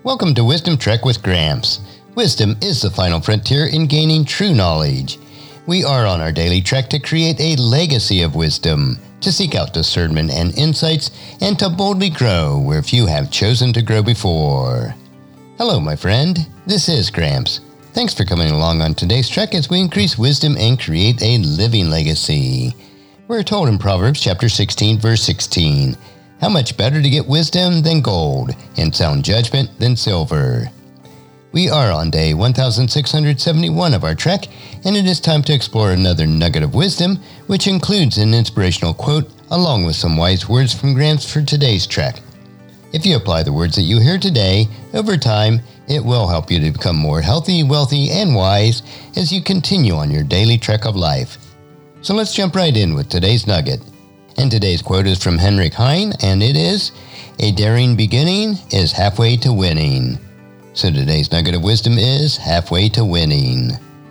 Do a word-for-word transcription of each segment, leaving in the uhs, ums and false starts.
Welcome to Wisdom Trek with Gramps. Wisdom is the final frontier in gaining true knowledge. We are on our daily trek to create a legacy of wisdom, to seek out discernment and insights, and to boldly grow where few have chosen to grow before. Hello, my friend. This is Gramps. Thanks for coming along on today's trek as we increase wisdom and create a living legacy. We're told in Proverbs chapter sixteen, verse sixteen, how much better to get wisdom than gold, and sound judgment than silver. We are on day one thousand six hundred seventy-one of our trek, and it is time to explore another nugget of wisdom, which includes an inspirational quote along with some wise words from Gramps for today's trek. If you apply the words that you hear today, over time, it will help you to become more healthy, wealthy, and wise as you continue on your daily trek of life. So let's jump right in with today's nugget. And today's quote is from Henrik Heine, and it is, "A daring beginning is halfway to winning." So today's nugget of wisdom is halfway to winning.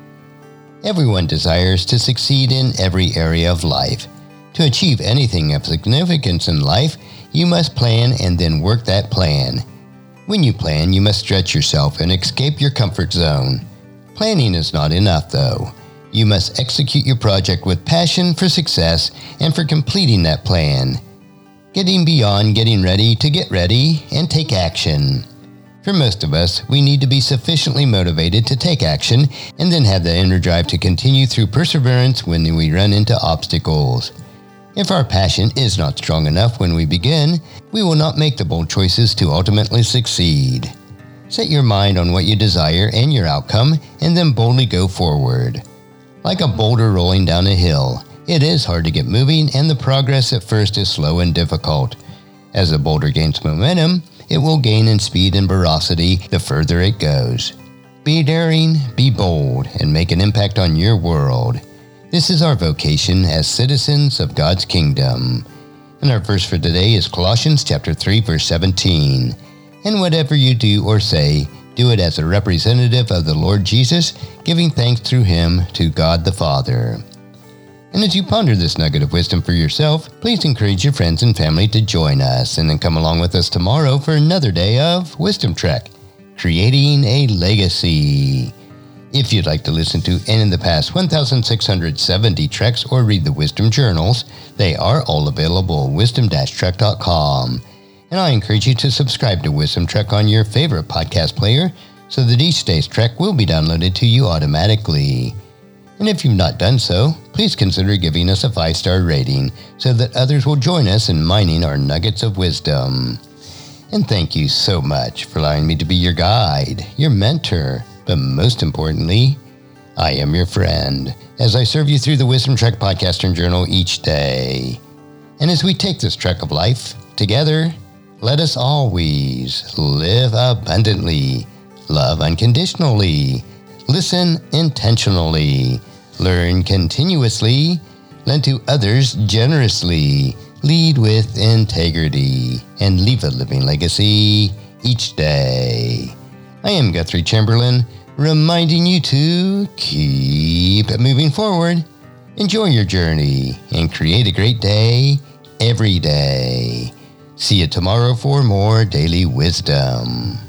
Everyone desires to succeed in every area of life. To achieve anything of significance in life, you must plan and then work that plan. When you plan, you must stretch yourself and escape your comfort zone. Planning is not enough, though. You must execute your project with passion for success and for completing that plan. Getting beyond getting ready to get ready and take action. For most of us, we need to be sufficiently motivated to take action and then have the inner drive to continue through perseverance when we run into obstacles. If our passion is not strong enough when we begin, we will not make the bold choices to ultimately succeed. Set your mind on what you desire and your outcome, and then boldly go forward. Like a boulder rolling down a hill, it is hard to get moving, and the progress at first is slow and difficult. As the boulder gains momentum, it will gain in speed and veracity the further it goes. Be daring, be bold, and make an impact on your world. This is our vocation as citizens of God's kingdom. And our verse for today is Colossians chapter three, verse seventeen. And whatever you do or say, do it as a representative of the Lord Jesus, giving thanks through him to God the Father. And as you ponder this nugget of wisdom for yourself, please encourage your friends and family to join us, and then come along with us tomorrow for another day of Wisdom Trek, creating a legacy. If you'd like to listen to any of the past one thousand six hundred seventy treks or read the Wisdom Journals, they are all available at wisdom dash trek dot com. And I encourage you to subscribe to Wisdom Trek on your favorite podcast player so that each day's trek will be downloaded to you automatically. And if you've not done so, please consider giving us a five-star rating so that others will join us in mining our nuggets of wisdom. And thank you so much for allowing me to be your guide, your mentor, but most importantly, I am your friend as I serve you through the Wisdom Trek podcast and journal each day. And as we take this trek of life together, let us always live abundantly, love unconditionally, listen intentionally, learn continuously, lend to others generously, lead with integrity, and leave a living legacy each day. I am Guthrie Chamberlain, reminding you to keep moving forward, enjoy your journey, and create a great day every day. See you tomorrow for more daily wisdom.